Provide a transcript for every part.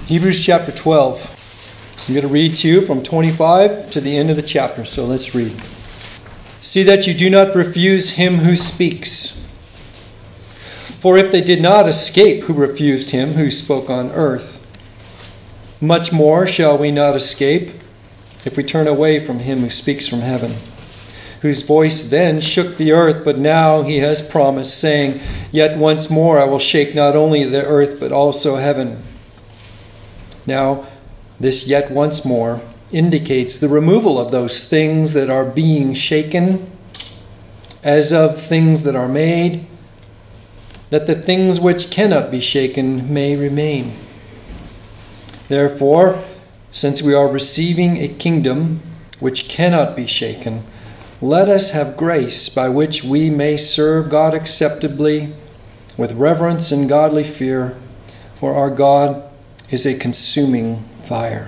Hebrews chapter 12. I'm going to read to you from 25 to the end of the chapter, so let's read. See that you do not refuse him who speaks. For if they did not escape who refused him who spoke on earth, much more shall we not escape if we turn away from him who speaks from heaven, whose voice then shook the earth, but now he has promised, saying, Yet once more I will shake not only the earth, but also heaven. Now, this yet once more indicates the removal of those things that are being shaken, as of things that are made, that the things which cannot be shaken may remain. Therefore, since we are receiving a kingdom which cannot be shaken, let us have grace by which we may serve God acceptably with reverence and godly fear, for our God is a consuming fire.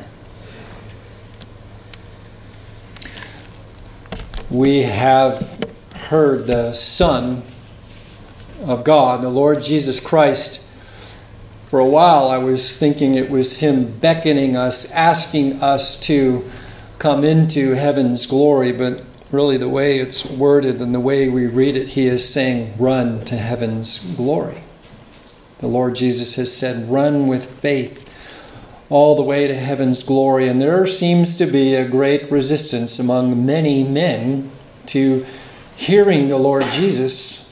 We have heard the Son of God, the Lord Jesus Christ. For a while I was thinking it was him beckoning us, asking us to come into heaven's glory, but really the way it's worded and the way we read it, he is saying, run to heaven's glory. The Lord Jesus has said, run with faith all the way to heaven's glory. And there seems to be a great resistance among many men to hearing the Lord Jesus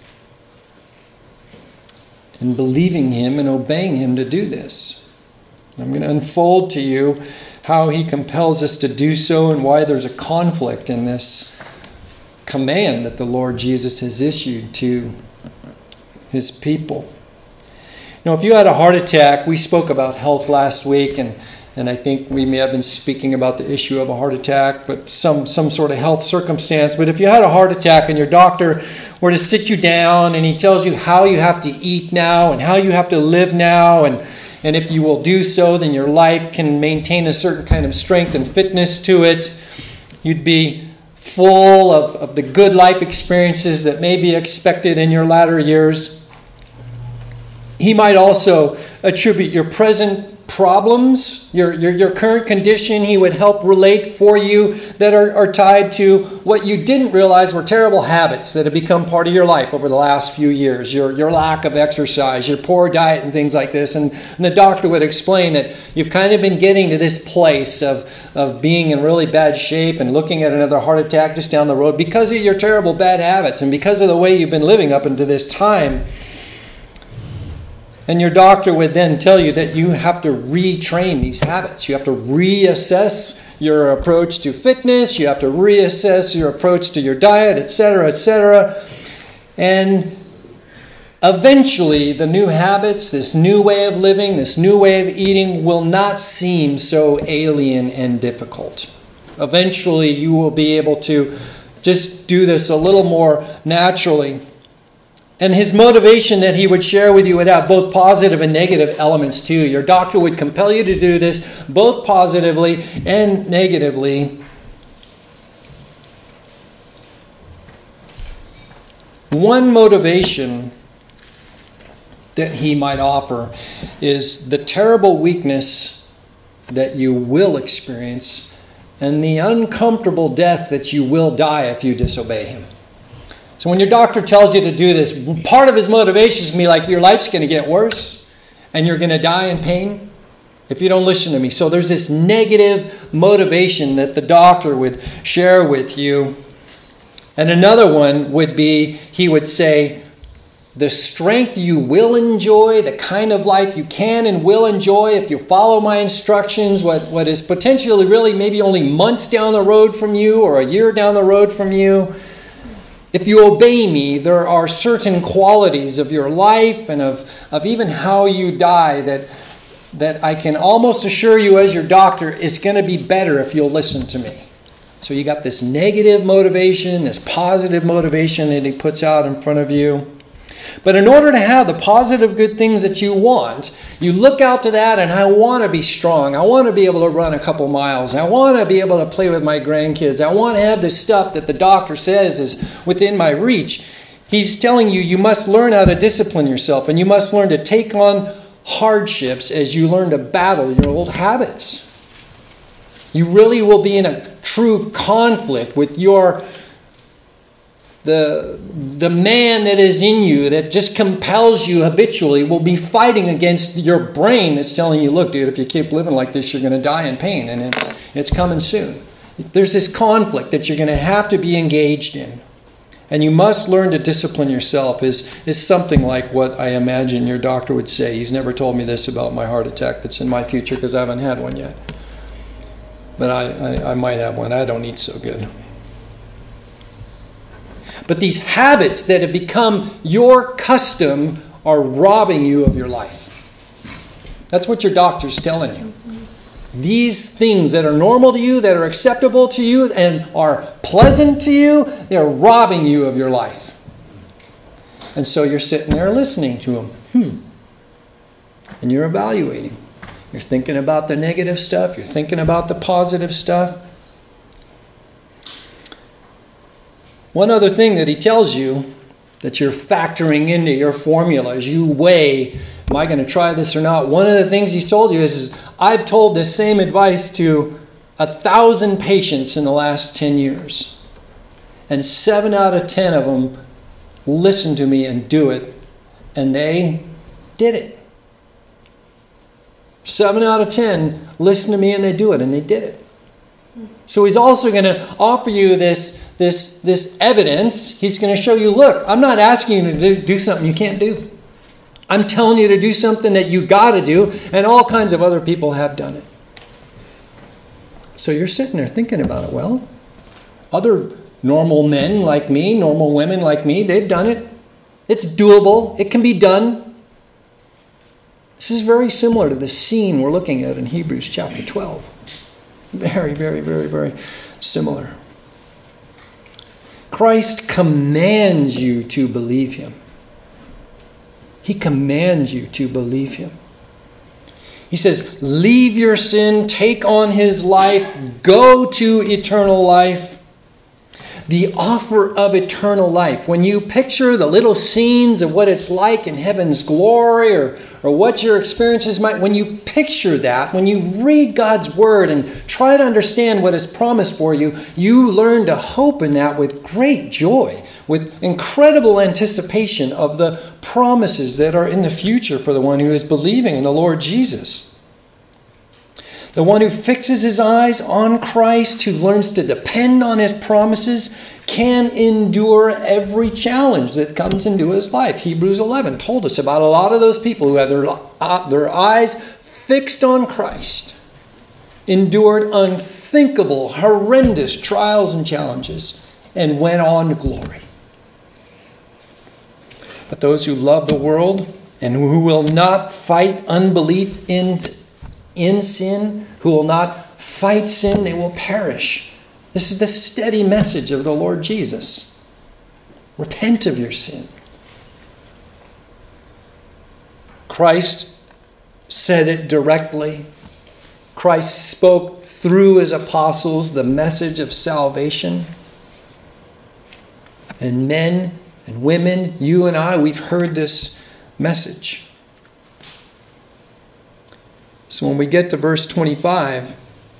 and believing him and obeying him to do this. I'm going to unfold to you how he compels us to do so and why there's a conflict in this command that the Lord Jesus has issued to his people. Now, if you had a heart attack, we spoke about health last week, and I think we may have been speaking about the issue of a heart attack, but some sort of health circumstance. But if you had a heart attack and your doctor were to sit you down and he tells you how you have to eat now and how you have to live now, and if you will do so, then your life can maintain a certain kind of strength and fitness to it, you'd be full of the good life experiences that may be expected in your latter years. He might also attribute your present problems, your current condition. He would help relate for you that are tied to what you didn't realize were terrible habits that have become part of your life over the last few years. Your lack of exercise, your poor diet and things like this. And the doctor would explain that you've kind of been getting to this place of being in really bad shape and looking at another heart attack just down the road because of your terrible bad habits and because of the way you've been living up until this time. And your doctor would then tell you that you have to retrain these habits. You have to reassess your approach to fitness. You have to reassess your approach to your diet, etc., etc. And eventually, the new habits, this new way of living, this new way of eating will not seem so alien and difficult. Eventually, you will be able to just do this a little more naturally. And his motivation that he would share with you would have both positive and negative elements too. Your doctor would compel you to do this both positively and negatively. One motivation that he might offer is the terrible weakness that you will experience and the uncomfortable death that you will die if you disobey him. So when your doctor tells you to do this, part of his motivation is to be like, your life's going to get worse and you're going to die in pain if you don't listen to me. So there's this negative motivation that the doctor would share with you. And another one would be, he would say, the strength you will enjoy, the kind of life you can and will enjoy if you follow my instructions, what is potentially really maybe only months down the road from you or a year down the road from you. If you obey me, there are certain qualities of your life and of even how you die that I can almost assure you as your doctor is going to be better if you'll listen to me. So you got this negative motivation, this positive motivation that he puts out in front of you. But in order to have the positive good things that you want, you look out to that and I want to be strong. I want to be able to run a couple miles. I want to be able to play with my grandkids. I want to have the stuff that the doctor says is within my reach. He's telling you, you must learn how to discipline yourself and you must learn to take on hardships as you learn to battle your old habits. You really will be in a true conflict with the man that is in you that just compels you habitually will be fighting against your brain that's telling you, look, dude, if you keep living like this, you're going to die in pain, and it's coming soon. There's this conflict that you're going to have to be engaged in. And you must learn to discipline yourself is something like what I imagine your doctor would say. He's never told me this about my heart attack that's in my future because I haven't had one yet. But I might have one. I don't eat so good. But these habits that have become your custom are robbing you of your life. That's what your doctor's telling you. These things that are normal to you, that are acceptable to you, and are pleasant to you, they're robbing you of your life. And so you're sitting there listening to them. And you're evaluating. You're thinking about the negative stuff. You're thinking about the positive stuff. One other thing that he tells you that you're factoring into your formula as you weigh, am I going to try this or not? One of the things he's told you is I've told this same advice to 1,000 patients in the last 10 years. And 7 out of 10 of them listen to me and do it. And they did it. 7 out of 10 listen to me and they do it, and they did it. So he's also going to offer you this evidence. He's going to show you, look, I'm not asking you to do something you can't do. I'm telling you to do something that you got to do, and all kinds of other people have done it. So you're sitting there thinking about it. Well, other normal men like me, normal women like me, they've done it. It's doable. It can be done. This is very similar to the scene we're looking at in Hebrews chapter 12. Very, very, very, very similar. Christ commands you to believe him. He commands you to believe him. He says, leave your sin, take on his life, go to eternal life. The offer of eternal life. When you picture the little scenes of what it's like in heaven's glory or what your experiences might, when you picture that, when you read God's word and try to understand what is promised for you, you learn to hope in that with great joy, with incredible anticipation of the promises that are in the future for the one who is believing in the Lord Jesus. The one who fixes his eyes on Christ, who learns to depend on his promises, can endure every challenge that comes into his life. Hebrews 11 told us about a lot of those people who had their eyes fixed on Christ, endured unthinkable, horrendous trials and challenges, and went on to glory. But those who love the world and who will not fight unbelief in sin, who will not fight sin, they will perish. This is the steady message of the Lord Jesus. Repent of your sin. Christ said it directly. Christ spoke through his apostles the message of salvation. And men and women, you and I, we've heard this message. So when we get to verse 25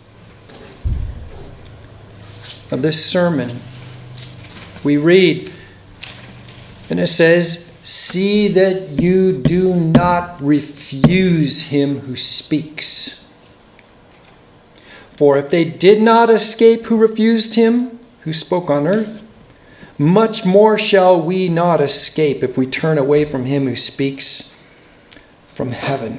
of this sermon, we read, and it says, see that you do not refuse him who speaks. For if they did not escape who refused him, who spoke on earth, much more shall we not escape if we turn away from him who speaks from heaven.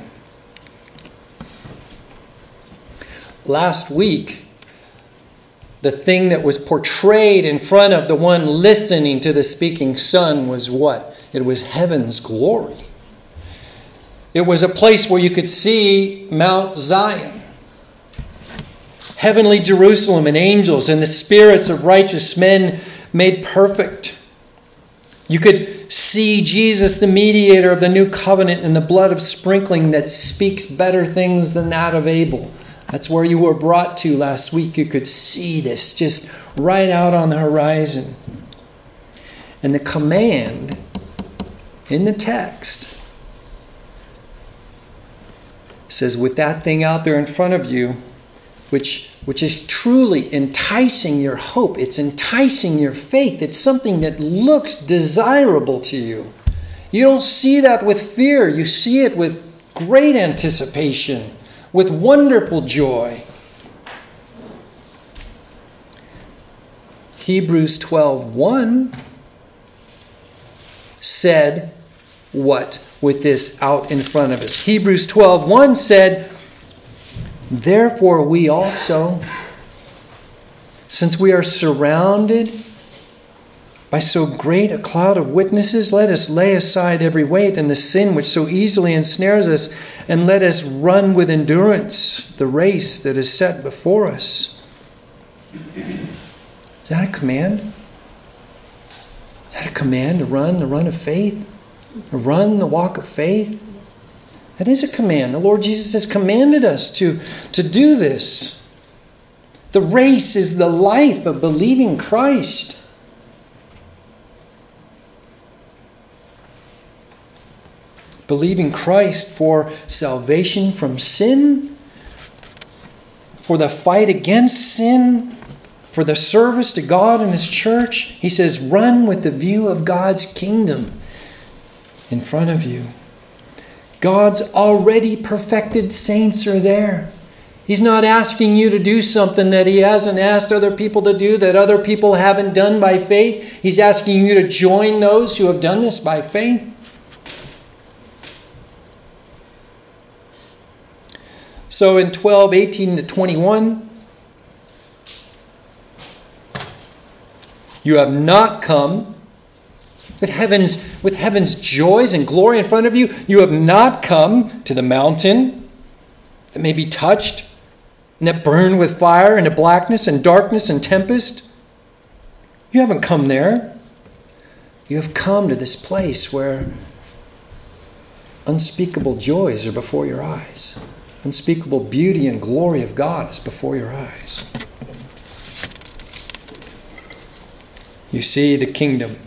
Last week, the thing that was portrayed in front of the one listening to the speaking Son was what? It was heaven's glory. It was a place where you could see Mount Zion, heavenly Jerusalem, and angels and the spirits of righteous men made perfect. You could see Jesus, the mediator of the new covenant, and the blood of sprinkling that speaks better things than that of Abel. That's where you were brought to last week. You could see this just right out on the horizon. And the command in the text It says, with that thing out there in front of you, which is truly enticing your hope. It's enticing your faith. It's something that looks desirable to you. You don't see that with fear. You see it with great anticipation, with wonderful joy. Hebrews 12:1 said what with this out in front of us? Hebrews 12:1 said, therefore we also, since we are surrounded by so great a cloud of witnesses, let us lay aside every weight and the sin which so easily ensnares us, and let us run with endurance the race that is set before us. Is that a command? Is that a command to run the run of faith? To run the walk of faith? That is a command. The Lord Jesus has commanded us to do this. The race is the life of believing Christ. Believing Christ for salvation from sin, for the fight against sin, for the service to God and His church. He says, run with the view of God's kingdom in front of you. God's already perfected saints are there. He's not asking you to do something that He hasn't asked other people to do, that other people haven't done by faith. He's asking you to join those who have done this by faith. So in 12:18-21, you have not come with heaven's joys and glory in front of you. You have not come to the mountain that may be touched and that burn with fire and the blackness and darkness and tempest. You haven't come there. You have come to this place where unspeakable joys are before your eyes. Unspeakable beauty and glory of God is before your eyes. You see the kingdom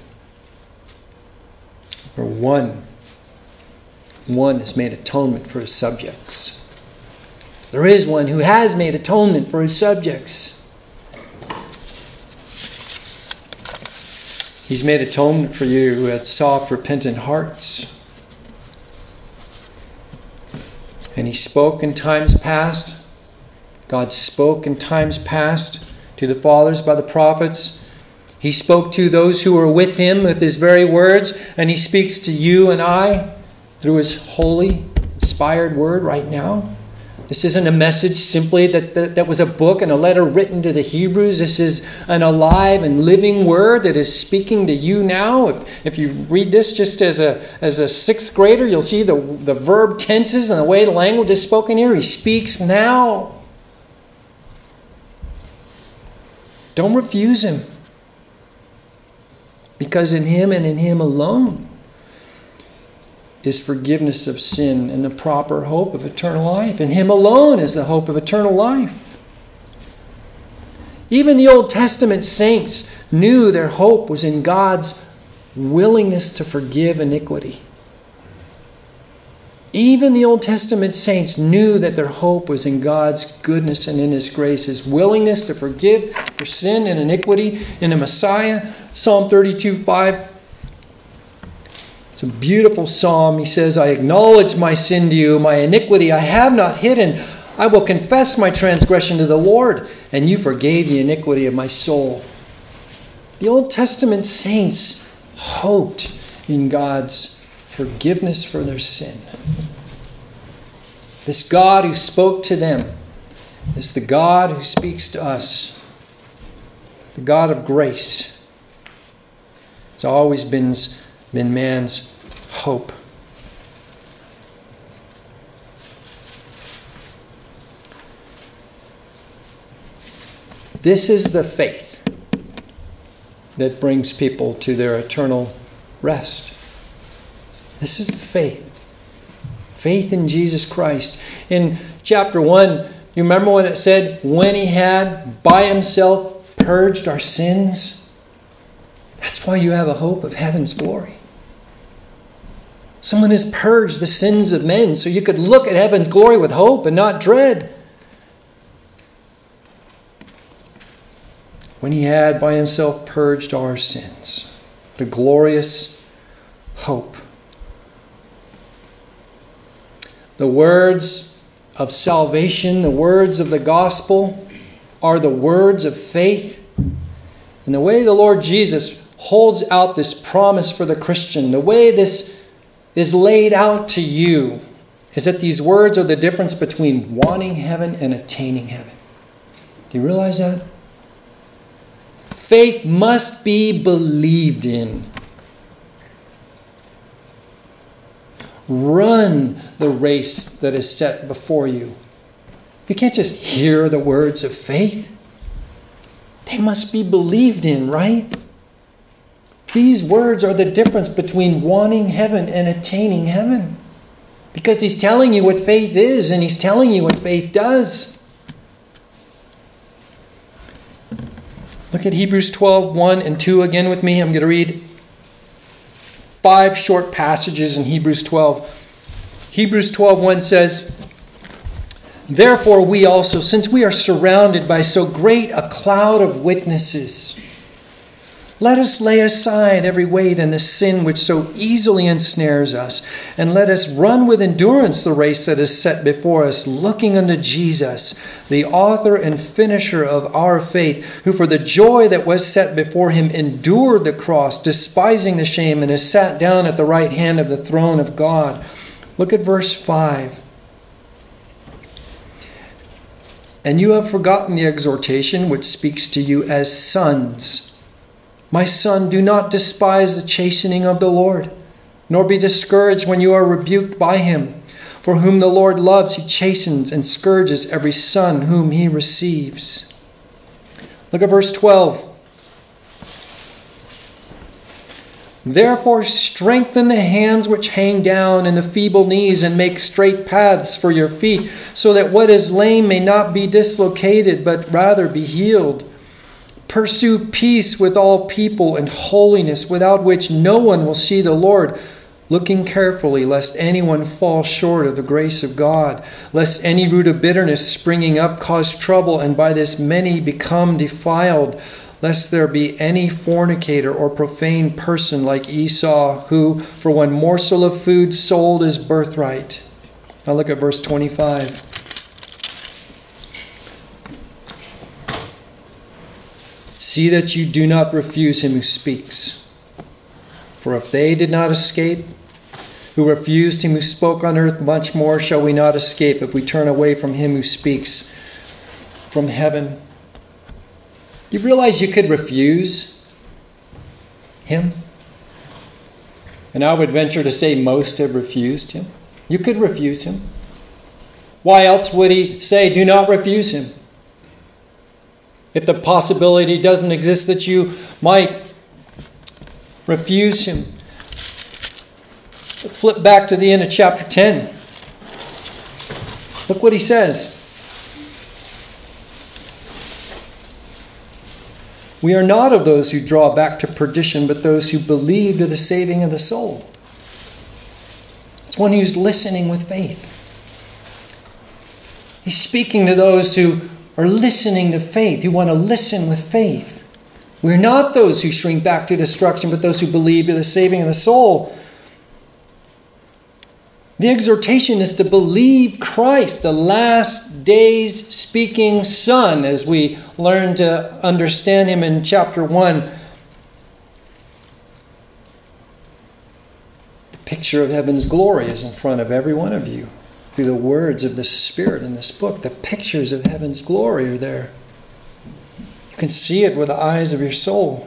where one has made atonement for his subjects. There is one who has made atonement for his subjects. He's made atonement for you who had soft, repentant hearts. And He spoke in times past. God spoke in times past to the fathers by the prophets. He spoke to those who were with Him with His very words. And He speaks to you and I through His holy, inspired word right now. This isn't a message simply that was a book and a letter written to the Hebrews. This is an alive and living word that is speaking to you now. If you read this just as a sixth grader, you'll see the verb tenses and the way the language is spoken here. He speaks now. Don't refuse Him. Because in Him and in Him alone is forgiveness of sin and the proper hope of eternal life. In Him alone is the hope of eternal life. Even the Old Testament saints knew their hope was in God's willingness to forgive iniquity. Even the Old Testament saints knew that their hope was in God's goodness and in His grace, His willingness to forgive their sin and iniquity in a Messiah. Psalm 32:5. It's a beautiful psalm. He says, I acknowledge my sin to you, my iniquity I have not hidden. I will confess my transgression to the Lord, and you forgave the iniquity of my soul. The Old Testament saints hoped in God's forgiveness for their sin. This God who spoke to them is the God who speaks to us. The God of grace. It's always been man's hope. This is the faith that brings people to their eternal rest. This is the faith. Faith in Jesus Christ. In chapter 1, you remember when it said, when He had by Himself purged our sins? That's why you have a hope of heaven's glory. Someone has purged the sins of men so you could look at heaven's glory with hope and not dread. When he had by himself purged our sins. The glorious hope. The words of salvation, the words of the gospel, are the words of faith. And the way the Lord Jesus holds out this promise for the Christian, the way this is laid out to you, is that these words are the difference between wanting heaven and attaining heaven. Do you realize that? Faith must be believed in. Run the race that is set before you. You can't just hear the words of faith. They must be believed in, right? These words are the difference between wanting heaven and attaining heaven. Because he's telling you what faith is, and he's telling you what faith does. Look at Hebrews 12, 1 and 2 again with me. I'm going to read 5 short passages in Hebrews 12. Hebrews 12, 1 says, "Therefore we also, since we are surrounded by so great a cloud of witnesses, let us lay aside every weight and the sin which so easily ensnares us, and let us run with endurance the race that is set before us, looking unto Jesus, the author and finisher of our faith, who for the joy that was set before him endured the cross, despising the shame, and has sat down at the right hand of the throne of God." Look at verse 5. "And you have forgotten the exhortation which speaks to you as sons. My son, do not despise the chastening of the Lord, nor be discouraged when you are rebuked by him. For whom the Lord loves, he chastens and scourges every son whom he receives." Look at verse 12. "Therefore strengthen the hands which hang down and the feeble knees, and make straight paths for your feet, so that what is lame may not be dislocated, but rather be healed. Pursue peace with all people and holiness, without which no one will see the Lord, looking carefully lest anyone fall short of the grace of God, lest any root of bitterness springing up cause trouble, and by this many become defiled, lest there be any fornicator or profane person like Esau, who for one morsel of food sold his birthright." Now look at verse 25. "See that you do not refuse him who speaks. For if they did not escape, who refused him who spoke on earth, much more shall we not escape if we turn away from him who speaks from heaven." Do you realize you could refuse him? And I would venture to say most have refused him. You could refuse him. Why else would he say, "Do not refuse him"? If the possibility doesn't exist that you might refuse him. Flip back to the end of chapter 10. Look what he says. "We are not of those who draw back to perdition, but those who believe to the saving of the soul." It's one who's listening with faith. He's speaking to those who are listening to faith, who want to listen with faith. We're not those who shrink back to destruction, but those who believe to the saving of the soul. The exhortation is to believe Christ, the last days speaking Son, as we learn to understand him in chapter 1. The picture of heaven's glory is in front of every one of you. Through the words of the Spirit in this book, the pictures of heaven's glory are there. You can see it with the eyes of your soul.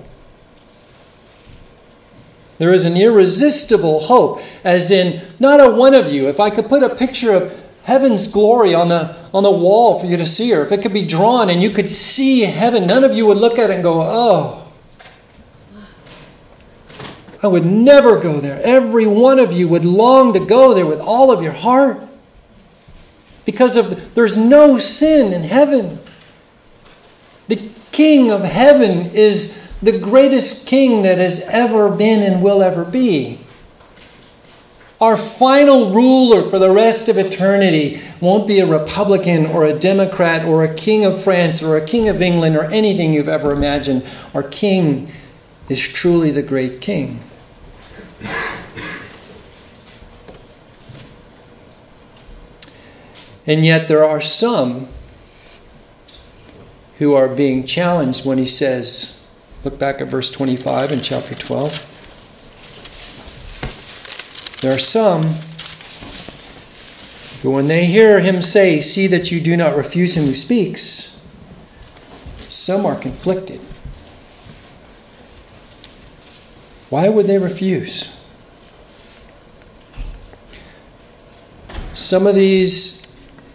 There is an irresistible hope, as in not a one of you. If I could put a picture of heaven's glory on the wall for you to see, or if it could be drawn and you could see heaven, none of you would look at it and go, "Oh, I would never go there." Every one of you would long to go there with all of your heart. Because there's no sin in heaven. The King of heaven is the greatest king that has ever been and will ever be. Our final ruler for the rest of eternity won't be a Republican or a Democrat or a king of France or a king of England or anything you've ever imagined. Our king is truly the great king. And yet there are some who are being challenged when he says, look back at verse 25 in chapter 12. There are some who, when they hear him say, see that you do not refuse him who speaks, some are conflicted. Why would they refuse? Some of these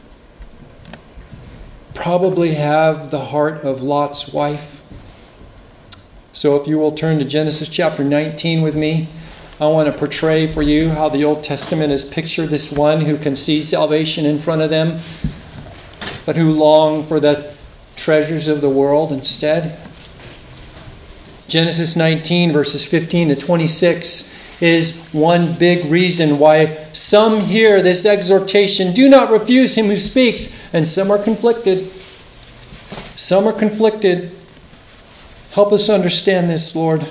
probably have the heart of Lot's wife. So if you will turn to Genesis chapter 19 with me, I want to portray for you how the Old Testament has pictured this one who can see salvation in front of them, but who long for the treasures of the world instead. Genesis 19 verses 15 to 26 is one big reason why some hear this exhortation, do not refuse him who speaks, and some are conflicted. Some are conflicted. Help us understand this, Lord.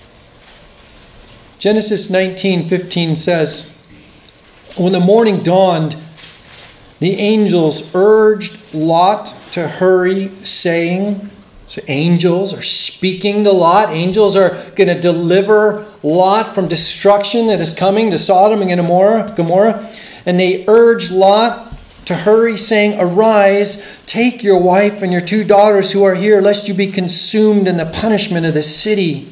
Genesis 19:15 says, when the morning dawned, the angels urged Lot to hurry, saying, so angels are speaking to Lot. Angels are going to deliver Lot from destruction that is coming to Sodom and Gomorrah. And they urge Lot to hurry, saying, arise, take your wife and your 2 daughters who are here, lest you be consumed in the punishment of the city.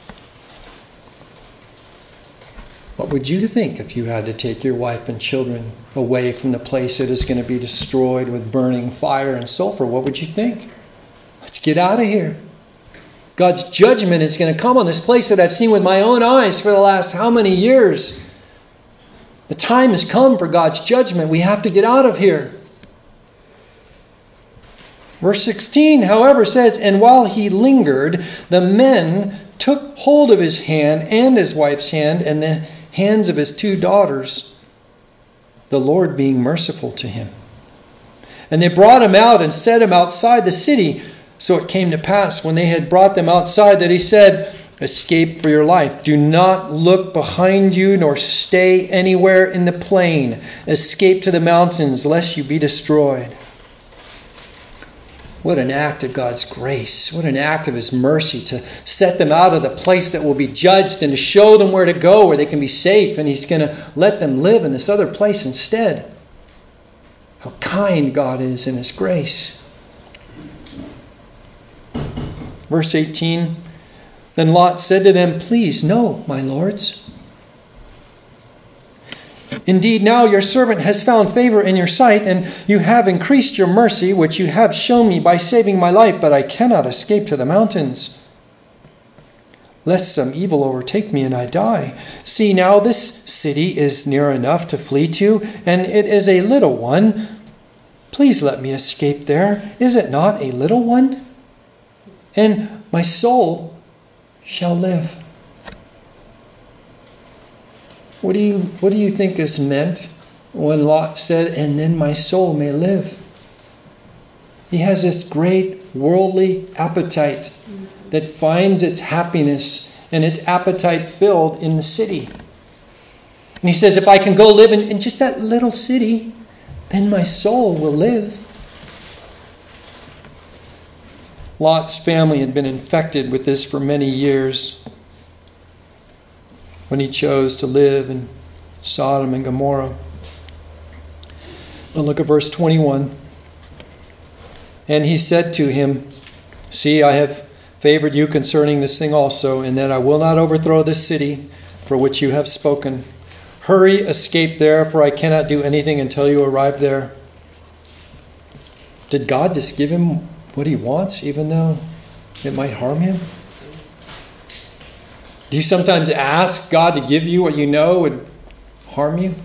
What would you think if you had to take your wife and children away from the place that is going to be destroyed with burning fire and sulfur? What would you think? Let's get out of here. God's judgment is going to come on this place that I've seen with my own eyes for the last how many years? The time has come for God's judgment. We have to get out of here. Verse 16, however, says, and while he lingered, the men took hold of his hand and his wife's hand and the hands of his 2 daughters, the Lord being merciful to him. And they brought him out and set him outside the city. So it came to pass, when they had brought them outside, that he said, escape for your life. Do not look behind you, nor stay anywhere in the plain. Escape to the mountains, lest you be destroyed. What an act of God's grace. What an act of his mercy to set them out of the place that will be judged and to show them where to go, where they can be safe. And he's going to let them live in this other place instead. How kind God is in his grace. Verse 18, then Lot said to them, please, no, my lords. Indeed, now your servant has found favor in your sight, and you have increased your mercy, which you have shown me by saving my life, but I cannot escape to the mountains, lest some evil overtake me and I die. See, now this city is near enough to flee to, and it is a little one. Please let me escape there. Is it not a little one? And my soul shall live. What do you think is meant when Lot said, and then my soul may live? He has this great worldly appetite that finds its happiness and its appetite filled in the city. And he says, if I can go live in just that little city, then my soul will live. Lot's family had been infected with this for many years when he chose to live in Sodom and Gomorrah. But look at verse 21. And he said to him, see, I have favored you concerning this thing also, in that I will not overthrow this city for which you have spoken. Hurry, escape there, for I cannot do anything until you arrive there. Did God just give him what he wants, even though it might harm him? Do you sometimes ask God to give you what you know would harm you?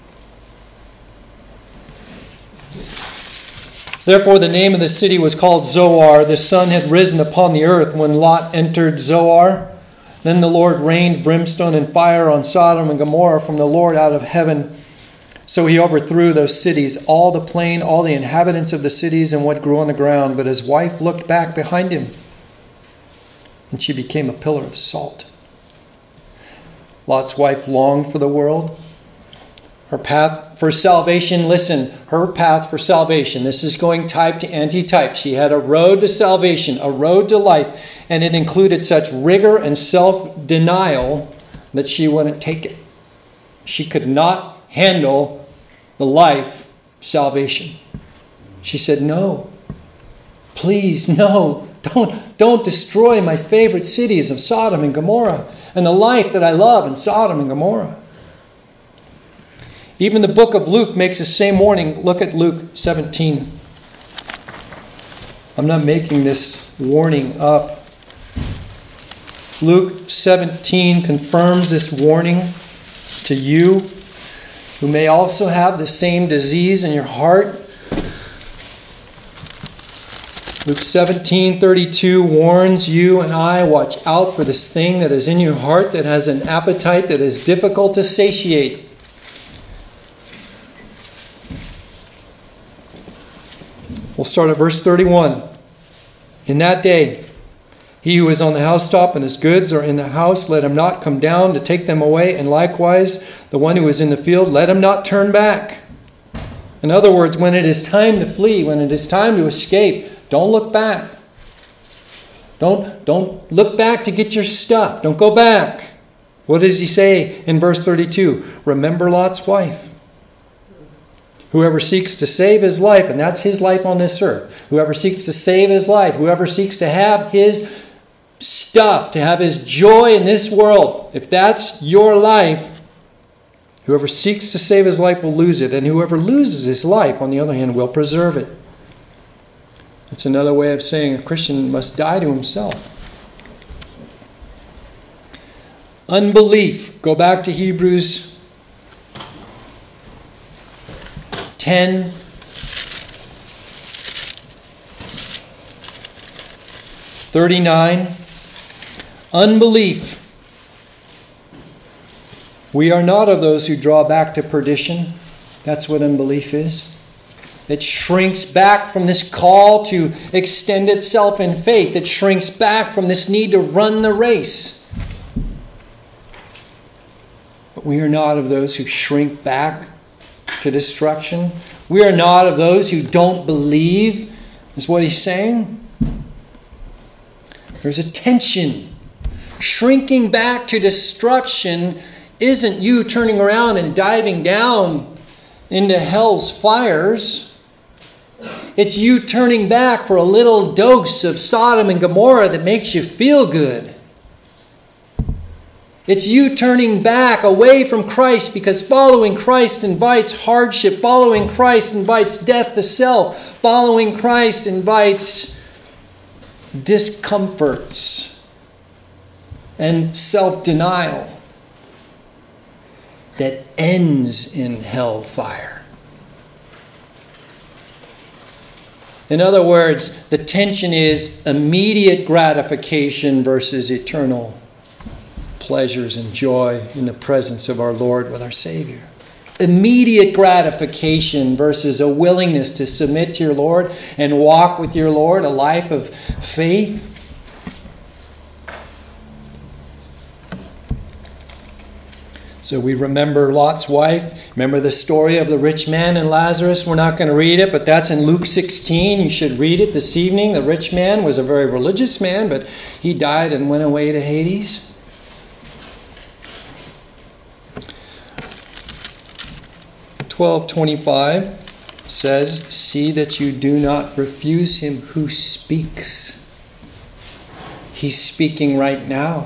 Therefore the name of the city was called Zoar. The sun had risen upon the earth when Lot entered Zoar. Then the Lord rained brimstone and fire on Sodom and Gomorrah from the Lord out of heaven. So he overthrew those cities, all the plain, all the inhabitants of the cities, and what grew on the ground. But his wife looked back behind him, and she became a pillar of salt. Lot's wife longed for the world. Her path for salvation, listen, her path for salvation. This is going type to anti-type. She had a road to salvation, a road to life, and it included such rigor and self-denial that she wouldn't take it. She could not handle the life salvation. She said, no, please, no, don't destroy my favorite cities of Sodom and Gomorrah and the life that I love in Sodom and Gomorrah. Even the book of Luke makes the same warning. Look at Luke 17. I'm not making this warning up. Luke 17 confirms this warning to you who may also have the same disease in your heart. Luke 17:32 warns you and I, watch out for this thing that is in your heart that has an appetite that is difficult to satiate. We'll start at verse 31. In that day, he who is on the housetop and his goods are in the house, let him not come down to take them away. And likewise, the one who is in the field, let him not turn back. In other words, when it is time to flee, when it is time to escape, don't look back. Don't look back to get your stuff. Don't go back. What does he say in verse 32? Remember Lot's wife. Whoever seeks to save his life, and that's his life on this earth. Whoever seeks to save his life, whoever seeks to have his stuff, to have his joy in this world, if that's your life, whoever seeks to save his life will lose it. And whoever loses his life, on the other hand, will preserve it. That's another way of saying a Christian must die to himself. Unbelief. Go back to Hebrews 10:39. Unbelief. We are not of those who draw back to perdition. That's what unbelief is. It shrinks back from this call to extend itself in faith. It shrinks back from this need to run the race. But we are not of those who shrink back to destruction. We are not of those who don't believe, is what he's saying. There's a tension. Shrinking back to destruction isn't you turning around and diving down into hell's fires. It's you turning back for a little dose of Sodom and Gomorrah that makes you feel good. It's you turning back away from Christ because following Christ invites hardship. Following Christ invites death to self. Following Christ invites discomforts and self-denial that ends in hellfire. In other words, the tension is immediate gratification versus eternal pleasures and joy in the presence of our Lord with our Savior. Immediate gratification versus a willingness to submit to your Lord and walk with your Lord, a life of faith. So we remember Lot's wife. Remember the story of the rich man and Lazarus. We're not going to read it, but that's in Luke 16. You should read it this evening. The rich man was a very religious man, but he died and went away to Hades. (12:25) says, "See that you do not refuse him who speaks." He's speaking right now.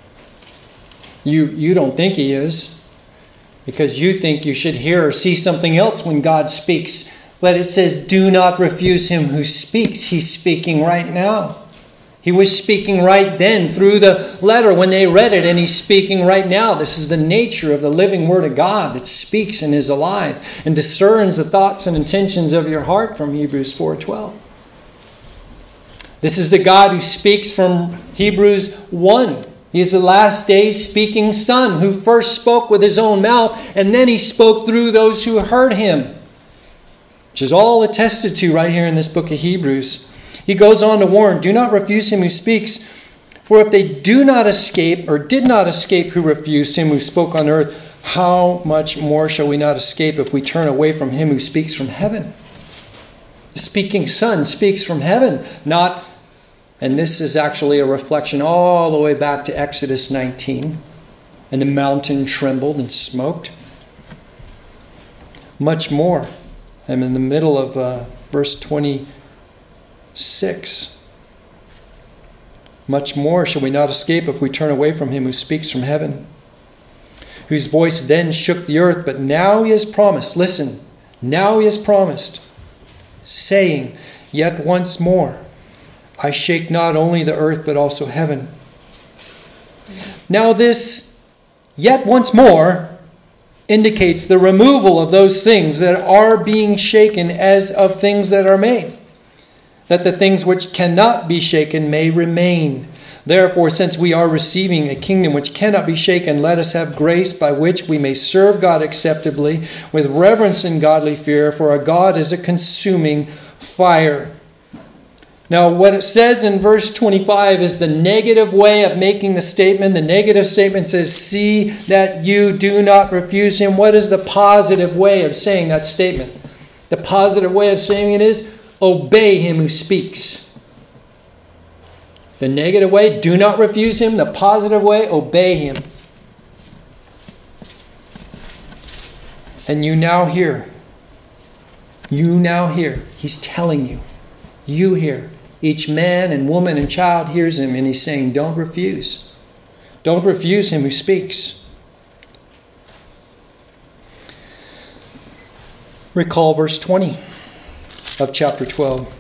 You don't think he is, because you think you should hear or see something else when God speaks. But it says, do not refuse him who speaks. He's speaking right now. He was speaking right then through the letter when they read it, and he's speaking right now. This is the nature of the living Word of God that speaks and is alive and discerns the thoughts and intentions of your heart from Hebrews 4:12. This is the God who speaks from Hebrews 1. He is the last days speaking Son who first spoke with his own mouth, and then he spoke through those who heard him, which is all attested to right here in this book of Hebrews. He goes on to warn, do not refuse him who speaks, for if they do not escape or did not escape who refused him who spoke on earth, how much more shall we not escape if we turn away from him who speaks from heaven? The speaking Son speaks from heaven, not. And this is actually a reflection all the way back to Exodus 19. And the mountain trembled and smoked. Much more. I'm in the middle of verse 26. Much more shall we not escape if we turn away from him who speaks from heaven, whose voice then shook the earth, but now he has promised. Listen, now he has promised, saying, yet once more, I shake not only the earth, but also heaven. Now this, yet once more, indicates the removal of those things that are being shaken as of things that are made, that the things which cannot be shaken may remain. Therefore, since we are receiving a kingdom which cannot be shaken, let us have grace by which we may serve God acceptably with reverence and godly fear, for our God is a consuming fire. Now, what it says in verse 25 is the negative way of making the statement. The negative statement says, see that you do not refuse him. What is the positive way of saying that statement? The positive way of saying it is, obey him who speaks. The negative way, do not refuse him. The positive way, obey him. And you now hear. You now hear. He's telling you. You hear. Each man and woman and child hears him, and he's saying, don't refuse. Don't refuse him who speaks. Recall verse 20 of chapter 12.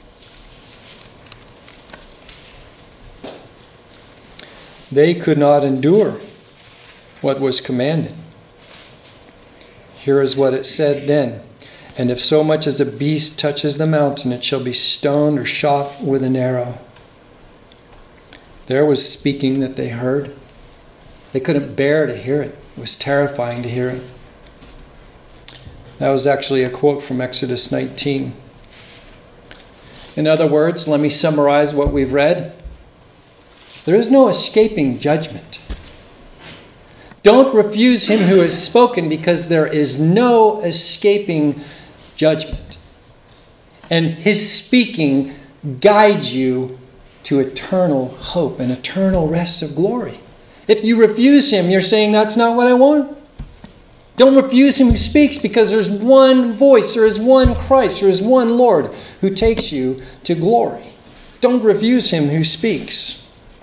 They could not endure what was commanded. Here is what it said then. And if so much as a beast touches the mountain, it shall be stoned or shot with an arrow. There was speaking that they heard. They couldn't bear to hear it. It was terrifying to hear it. That was actually a quote from Exodus 19. In other words, let me summarize what we've read. There is no escaping judgment. Don't refuse him who has spoken, because there is no escaping judgment. And his speaking guides you to eternal hope and eternal rest of glory. If you refuse him, you're saying, that's not what I want. Don't refuse him who speaks, because there's one voice, there is one Christ, there is one Lord who takes you to glory. Don't refuse him who speaks.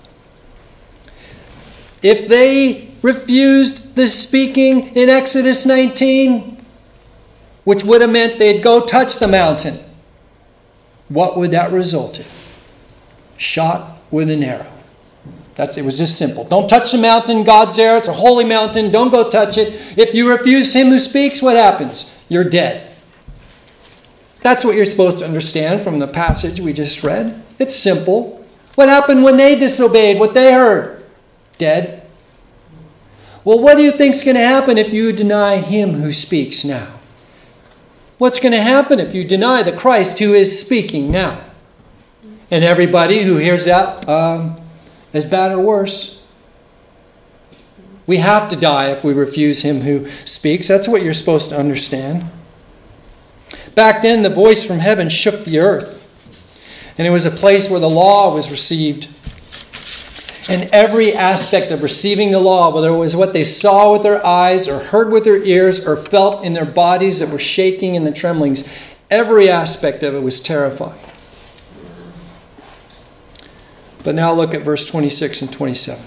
If they refused the speaking in Exodus 19, which would have meant they'd go touch the mountain, what would that result in? Shot with an arrow. It was just simple. Don't touch the mountain, God's there, it's a holy mountain, don't go touch it. If you refuse him who speaks, what happens? You're dead. That's what you're supposed to understand from the passage we just read. It's simple. What happened when they disobeyed what they heard? Dead. Well, what do you think's going to happen if you deny him who speaks now? What's going to happen if you deny the Christ who is speaking now? And everybody who hears that, as bad or worse. We have to die if we refuse him who speaks. That's what you're supposed to understand. Back then, the voice from heaven shook the earth. And it was a place where the law was received. And every aspect of receiving the law, whether it was what they saw with their eyes or heard with their ears or felt in their bodies that were shaking and the tremblings, every aspect of it was terrifying. But now look at verse 26 and 27.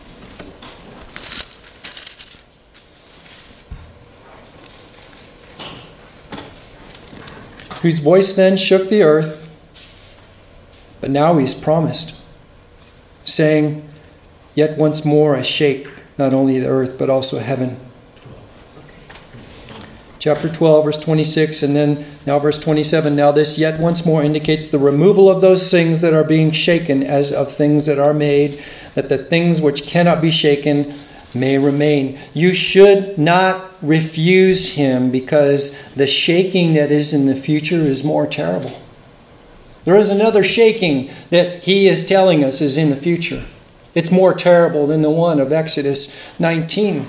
Whose voice then shook the earth, but now he's promised, saying, yet once more I shake not only the earth, but also heaven. Chapter 12, verse 26, and then now verse 27. Now this yet once more indicates the removal of those things that are being shaken as of things that are made, that the things which cannot be shaken may remain. You should not refuse him, because the shaking that is in the future is more terrible. There is another shaking that he is telling us is in the future. It's more terrible than the one of Exodus 19.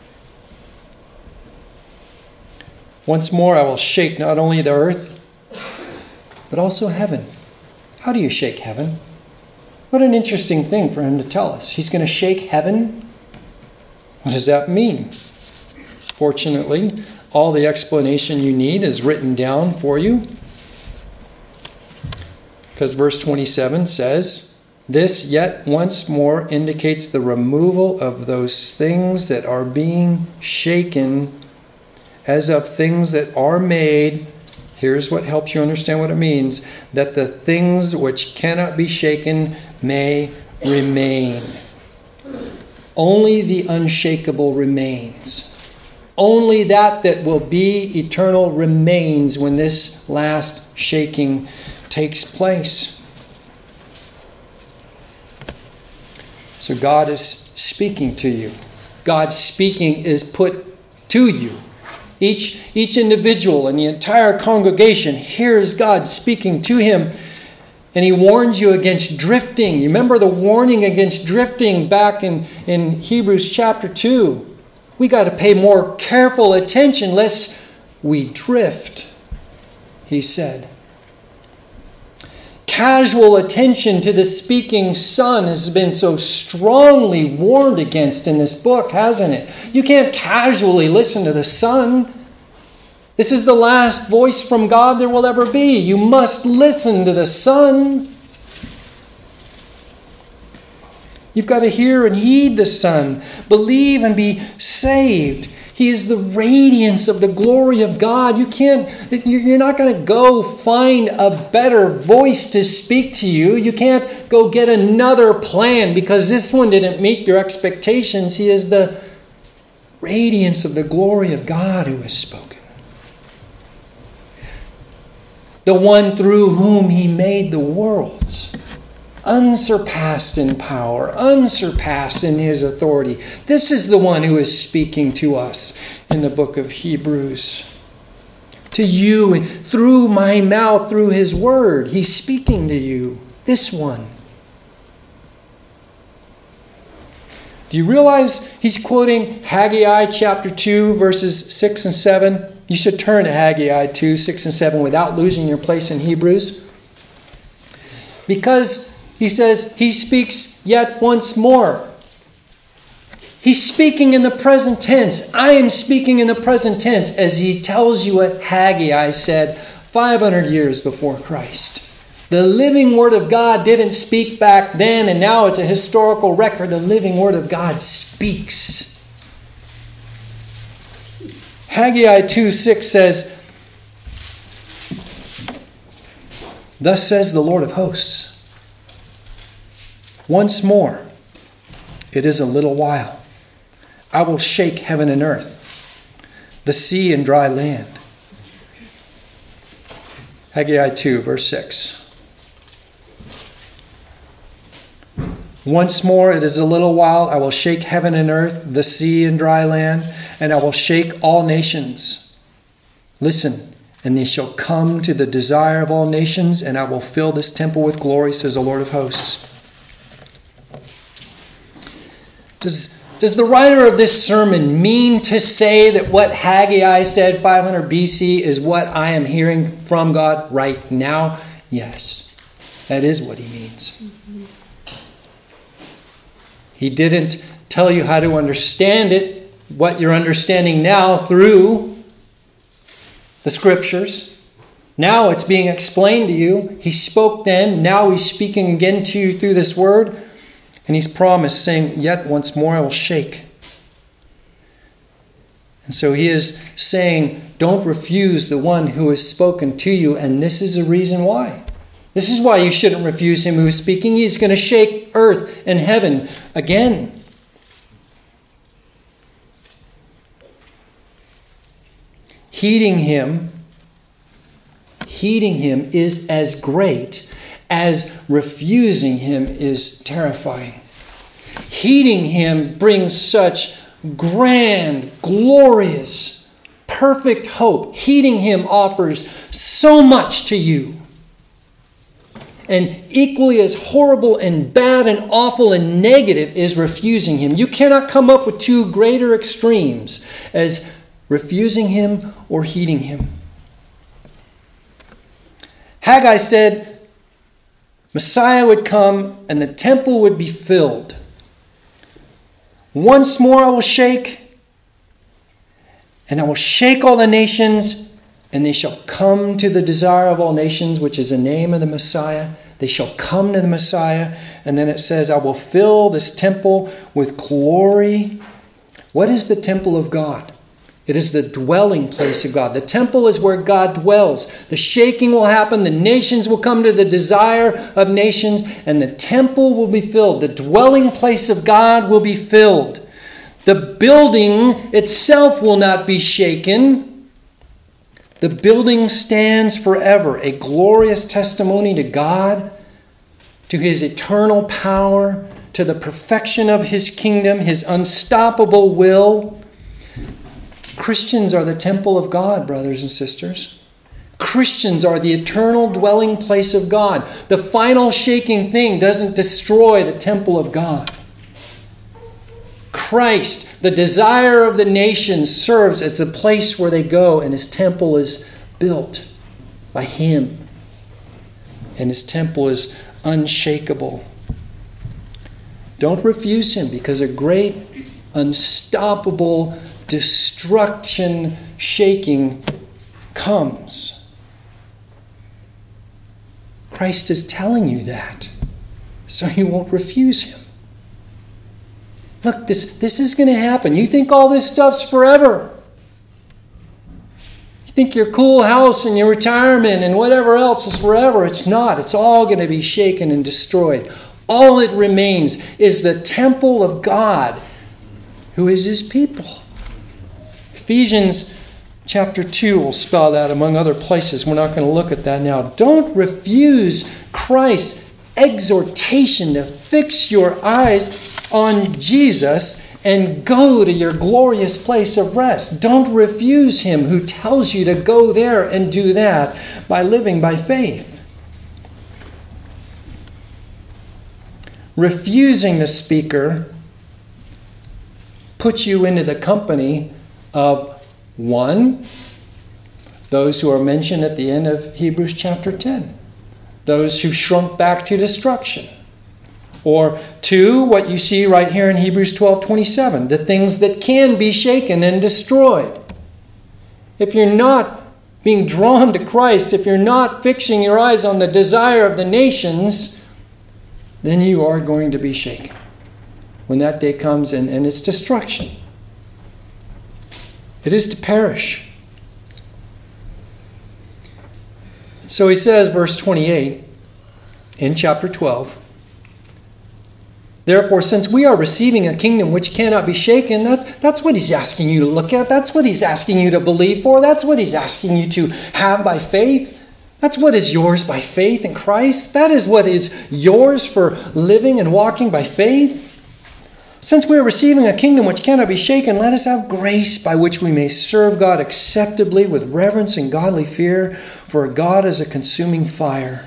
Once more I will shake not only the earth, but also heaven. How do you shake heaven? What an interesting thing for him to tell us. He's going to shake heaven? What does that mean? Fortunately, all the explanation you need is written down for you. Because verse 27 says, this yet once more indicates the removal of those things that are being shaken as of things that are made. Here's what helps you understand what it means. That the things which cannot be shaken may remain. Only the unshakable remains. Only that will be eternal remains when this last shaking takes place. So God is speaking to you. God's speaking is put to you. Each individual and the entire congregation hears God speaking to him. And he warns you against drifting. You remember the warning against drifting back in Hebrews chapter 2. We got to pay more careful attention lest we drift, he said. Casual attention to the speaking Son has been so strongly warned against in this book, hasn't it? You can't casually listen to the Son. This is the last voice from God there will ever be. You must listen to the Son. You've got to hear and heed the Son. Believe and be saved. He is the radiance of the glory of God. You're not going to go find a better voice to speak to you. You can't go get another plan because this one didn't meet your expectations. He is the radiance of the glory of God who has spoken. The one through whom he made the worlds. Unsurpassed in power, unsurpassed in his authority. This is the one who is speaking to us in the book of Hebrews. To you, through my mouth, through his word, he's speaking to you. This one. Do you realize he's quoting Haggai chapter 2, verses 6 and 7? You should turn to Haggai 2, 6 and 7 without losing your place in Hebrews. Because he says he speaks yet once more. He's speaking in the present tense. I am speaking in the present tense as he tells you what Haggai said 500 years before Christ. The living Word of God didn't speak back then, and now it's a historical record. The living Word of God speaks. Haggai 2:6 says, thus says the Lord of hosts, once more, it is a little while. I will shake heaven and earth, the sea and dry land. Haggai 2, verse 6. Once more, it is a little while. I will shake heaven and earth, the sea and dry land, and I will shake all nations. Listen, and they shall come to the desire of all nations, and I will fill this temple with glory, says the Lord of hosts. Does the writer of this sermon mean to say that what Haggai said 500 BC is what I am hearing from God right now? Yes, that is what he means. He didn't tell you how to understand it, what you're understanding now through the Scriptures. Now it's being explained to you. He spoke then, now he's speaking again to you through this word. And he's promised, saying, yet once more I will shake. And so he is saying, don't refuse the one who has spoken to you. And this is the reason why. This is why you shouldn't refuse him who is speaking. He's going to shake earth and heaven again. heeding him is as great as refusing him is terrifying. Heeding him brings such grand, glorious, perfect hope. Heeding him offers so much to you. And equally as horrible and bad and awful and negative is refusing him. You cannot come up with two greater extremes as refusing him or heeding him. Haggai said Messiah would come and the temple would be filled. Once more I will shake, and I will shake all the nations, and they shall come to the desire of all nations, which is the name of the Messiah. They shall come to the Messiah. And then it says, I will fill this temple with glory. What is the temple of God? It is the dwelling place of God. The temple is where God dwells. The shaking will happen. The nations will come to the desire of nations. And the temple will be filled. The dwelling place of God will be filled. The building itself will not be shaken. The building stands forever, a glorious testimony to God, to his eternal power, to the perfection of his kingdom, his unstoppable will. Christians are the temple of God, brothers and sisters. Christians are the eternal dwelling place of God. The final shaking thing doesn't destroy the temple of God. Christ, the desire of the nations, serves as the place where they go, and his temple is built by him. And his temple is unshakable. Don't refuse him, because a great, unstoppable destruction shaking comes. Christ is telling you that, so you won't refuse him. Look, this is going to happen. You think all this stuff's forever. You think your cool house and your retirement and whatever else is forever. It's not. It's all going to be shaken and destroyed. All that remains is the temple of God, who is his people. Ephesians chapter 2 will spell that among other places. We're not going to look at that now. Don't refuse Christ's exhortation to fix your eyes on Jesus and go to your glorious place of rest. Don't refuse him who tells you to go there and do that by living by faith. Refusing the speaker puts you into the company of one, those who are mentioned at the end of Hebrews chapter 10. Those who shrunk back to destruction. Or two, what you see right here in Hebrews 12:27, the things that can be shaken and destroyed. If you're not being drawn to Christ, if you're not fixing your eyes on the desire of the nations, then you are going to be shaken when that day comes and it's destruction. It is to perish. So he says, verse 28 in chapter 12, therefore, since we are receiving a kingdom which cannot be shaken, that's what he's asking you to look at. That's what he's asking you to believe for. That's what he's asking you to have by faith. That's what is yours by faith in Christ. That is what is yours for living and walking by faith. Since we are receiving a kingdom which cannot be shaken, let us have grace by which we may serve God acceptably with reverence and godly fear, for God is a consuming fire.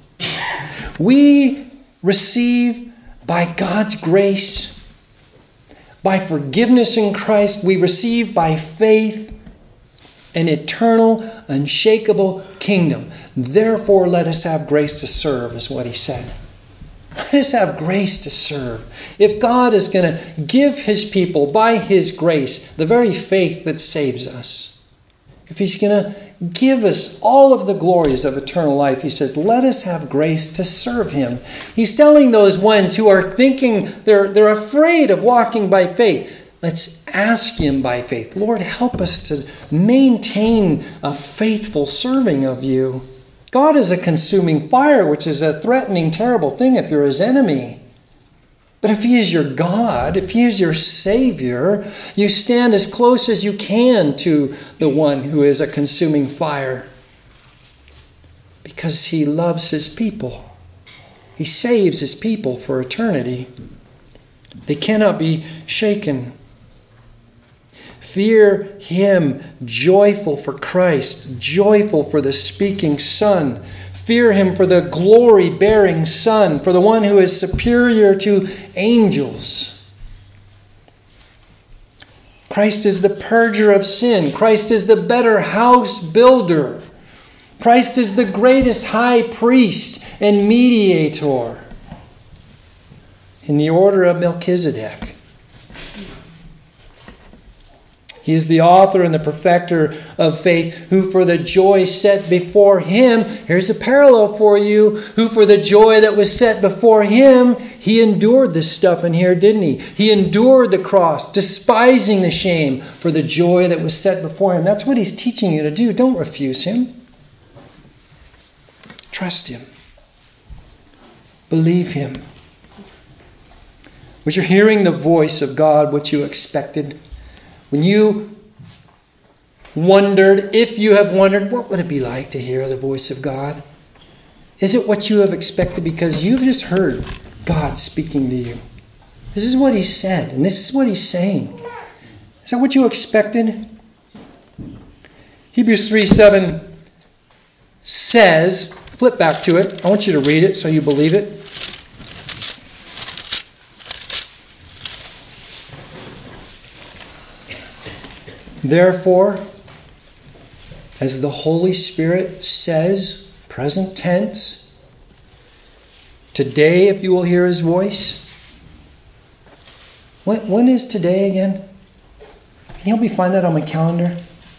We receive by God's grace, by forgiveness in Christ, we receive by faith an eternal, unshakable kingdom. Therefore, let us have grace to serve, is what he said. Let us have grace to serve. If God is going to give his people, by his grace, the very faith that saves us, if he's going to give us all of the glories of eternal life, he says, let us have grace to serve him. He's telling those ones who are thinking they're afraid of walking by faith, let's ask him by faith, Lord, help us to maintain a faithful serving of you. God is a consuming fire, which is a threatening, terrible thing if you're his enemy. But if He is your God, if He is your Savior, you stand as close as you can to the one who is a consuming fire. Because He loves His people. He saves His people for eternity. They cannot be shaken. Fear Him, joyful for Christ, joyful for the speaking Son. Fear Him for the glory-bearing Son, for the one who is superior to angels. Christ is the purger of sin. Christ is the better house builder. Christ is the greatest high priest and mediator in the order of Melchizedek. He is the author and the perfecter of faith, who for the joy set before Him, here's a parallel for you, who for the joy that was set before Him, He endured this stuff in here, didn't He? He endured the cross, despising the shame for the joy that was set before Him. That's what He's teaching you to do. Don't refuse Him. Trust Him. Believe Him. Was you hearing the voice of God what you expected? When you wondered, if you have wondered, what would it be like to hear the voice of God? Is it what you have expected? Because you've just heard God speaking to you. This is what He said, and this is what He's saying. Is that what you expected? Hebrews 3:7 says, flip back to it. I want you to read it so you believe it. Therefore, as the Holy Spirit says, present tense, today if you will hear His voice. When is today again? Can you help me find that on my calendar?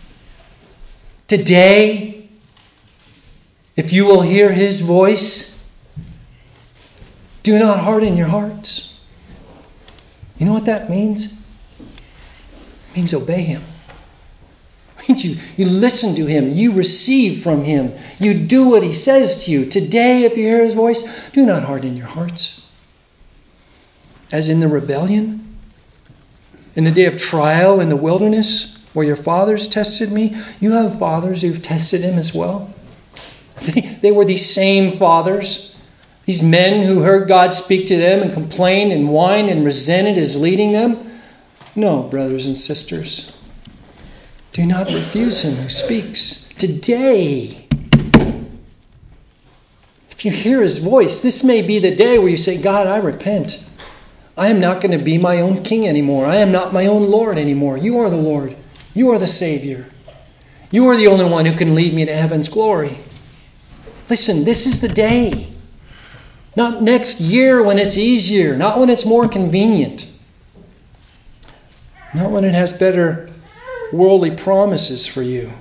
Today, if you will hear His voice, do not harden your hearts. You know what that means? It means obey Him. You listen to Him. You receive from Him. You do what He says to you. Today, if you hear His voice, do not harden your hearts. As in the rebellion, in the day of trial in the wilderness, where your fathers tested me, you have fathers who've tested Him as well. They were these same fathers, these men who heard God speak to them and complained and whined and resented His leading them. No, brothers and sisters. Do not refuse Him who speaks. Today, if you hear His voice, this may be the day where you say, God, I repent. I am not going to be my own king anymore. I am not my own Lord anymore. You are the Lord. You are the Savior. You are the only one who can lead me to heaven's glory. Listen, this is the day. Not next year when it's easier. Not when it's more convenient. Not when it has better worldly promises for you.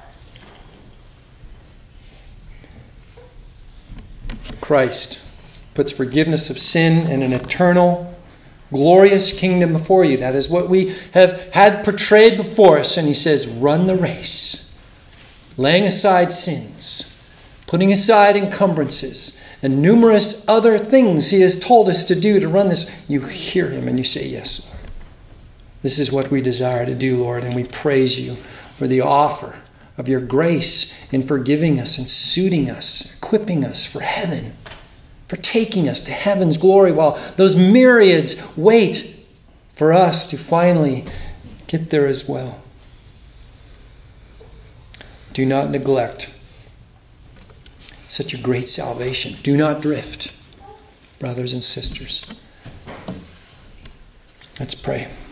Christ puts forgiveness of sin and an eternal, glorious kingdom before you. That is what we have had portrayed before us. And He says, run the race, laying aside sins, putting aside encumbrances, and numerous other things He has told us to do to run this. You hear Him and you say, yes, Lord. This is what we desire to do, Lord, and we praise You for the offer of Your grace in forgiving us and suiting us, equipping us for heaven, for taking us to heaven's glory while those myriads wait for us to finally get there as well. Do not neglect such a great salvation. Do not drift, brothers and sisters. Let's pray.